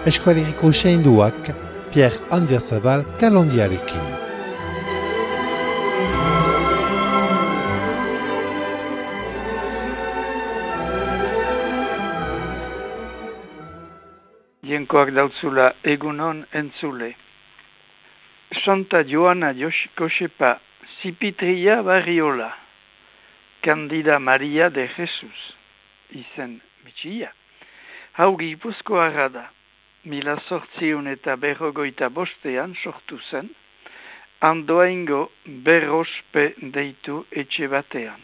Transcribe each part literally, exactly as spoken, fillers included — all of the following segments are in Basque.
Eskualeriko seinduak Pierre Anderzabal kalondiarekin. Jenkoak dautzula egunon entzule. Santa Joana Josepa Zipitria Barriola, Candida Maria de Jesus, izen bitxia. Hau Gipuzkoarra da, mila zortziun eta berrogoita bostean sortu zen, Andoaingo berrospe deitu etxe batean.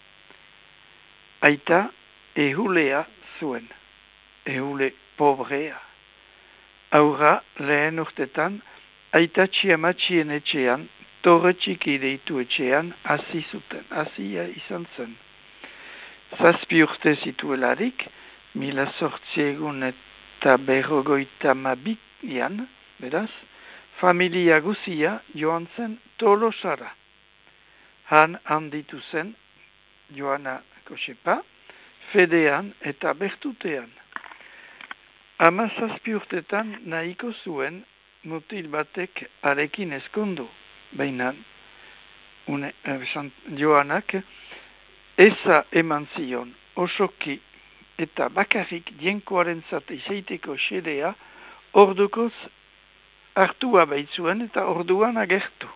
Aita ehulea zuen, ehule pobrea. Aurra lehen urtetan, aitatxi amatxien etxean, torre txiki deitu etxean, hasi zuten, hasia izan zen. Zazpi urte zituelarik, mila zortziegun eta berrogoita mabikian, beraz, familia guzia joan zen Tolosara. Han handitu zen Joana Josepa, fedean eta bertutean. Ama zazpi urtetan nahiko zuen mutil batek arekin eskondu, baina une, eh, Joanak eza eman zion osoki eta bakarrik jenkoaren zate izaiteko xedea ordukoz hartua baitzuen eta orduan agertu.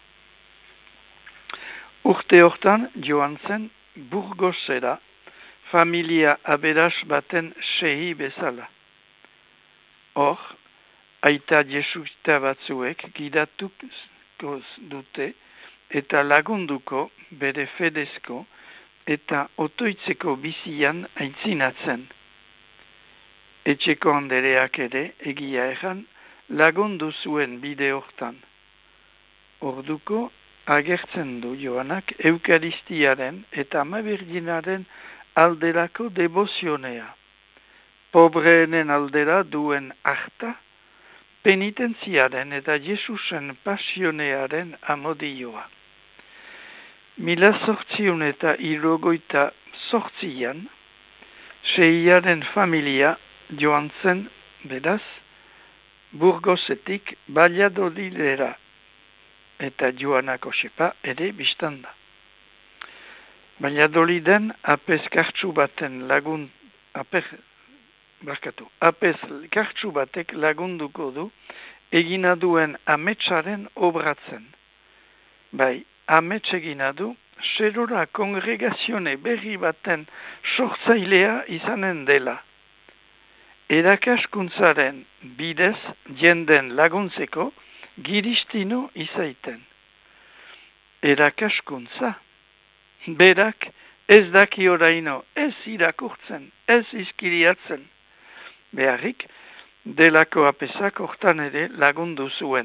Urte hortan joan zen Burgosera, familia aberas baten sehi bezala. Hor, aita jesuita batzuek gidatuko dute eta lagunduko bere fedezko eta otoitzeko bizian aintzinatzen. Etxeko andereak ere egia erran lagundu zuen bide hortan. Orduko agertzen du Joanak Eukaristiaren eta Amabirginaren alderako debozionea. Pobreenen aldera duen harta, penitentziaren eta Jesusen pasionearen amodioa. Mila zortziun eta irogoita zortzian, seiaren familia joan zen, beraz, Burgosetik Valladolidera eta Joana Josepa ere biztanda. Valladoliden apez kartsu baten lagun, apez, Barkatu, apez kartsu batek lagunduko du egina duen ametsaren obratzen. Bai, amets egina du, serora kongregazione berri baten sortzailea izanen dela. Erakaskuntzaren bidez jenden laguntzeko giristino izaiten. Erakaskuntza, berak ez daki oraino, ez irakurtzen, ez izkiriatzen. Beharrik, delako apezak hortan ere lagundu zuen.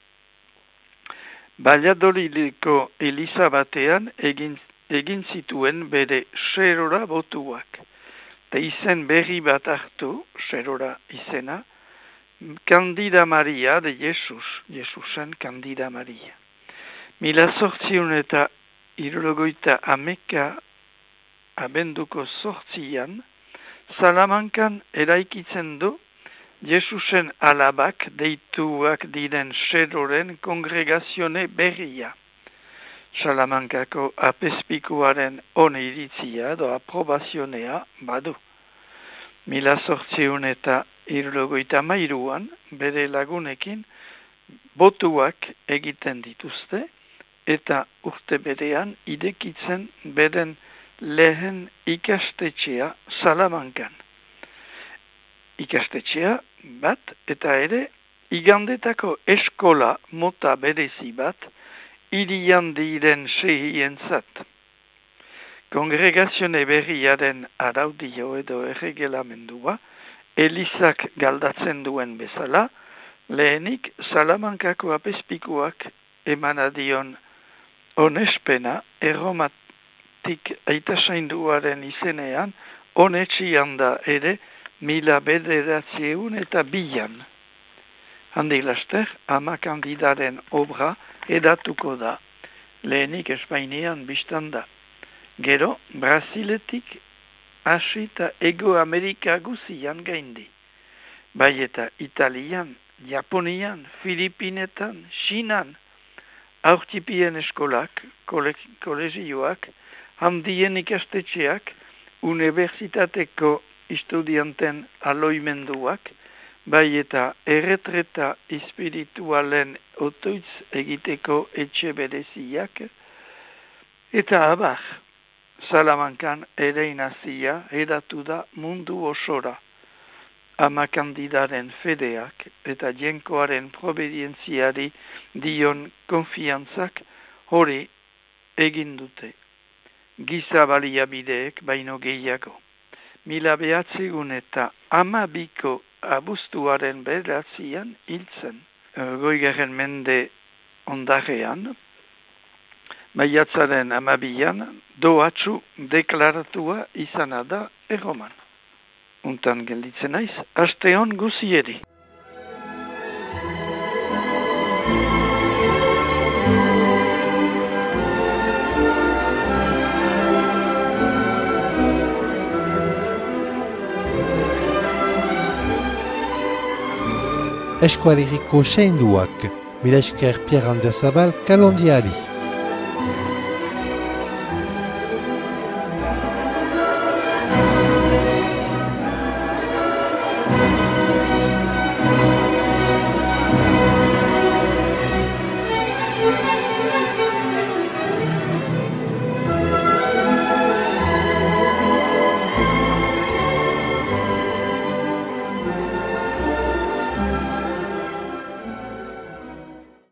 Valladolideko Eliza batean egin, egin zituen bere serora botuak. Ta izen berri bat hartu, serora izena, Candida Maria de Jesus, Jesusen Candida Maria. Mila zortziun eta irologoita ameka abenduko zortzian, Salamankan eraikitzen du Jesusen alabak deituak diren seroren kongregazione berria. Salamankako apezpikuaren one iritzia do aprobazionea badu. Mila zortziun eta irrogoita mairuan bere lagunekin botuak egiten dituzte eta urte berean idekitzen beren lehen ikastetxea Salamankan. Ikastetxea bat eta ere igandetako eskola mota berezi bat irian diren sehientzat. Kongregazione berriaren araudio edo erregelamendua Elizak galdatzen duen bezala, lehenik Salamankako apezpikuak emanadion onespena erromat aitasainduaren izenean, honetxian da ere mila bederatzieun eta bilan. Handi laster, ama kandidaren obra edatuko da, lehenik Espainian biztan da. Gero, Brasiletik hasi eta Ego Amerika guzian gaindi. bai eta Italian, Japonian, Filipinetan, Xinan, aurtipien eskolak, kole, kolegioak, handien ikastetxeak, unibertsitateko estudianten aloimenduak, bai eta erretreta espiritualen otoitz egiteko etxe bereziak, eta abar, Salamankan ere inazia edatu da mundu osora. Amakandidaren fedeak eta jenkoaren probedientziari dion konfiantzak hori egin dute. Giza baliabideek baino gehiago. Mila behatzigun eta amabiko abuztuaren beratzian hiltzen. Goigaren mende ondarean, maiatzaren amabian doatsu deklaratua izana da erroman. Untan gelditzen naiz, aste hon guzieri. Eskualeriko seinduak, mila esker Pierre Andersabal kalondiari.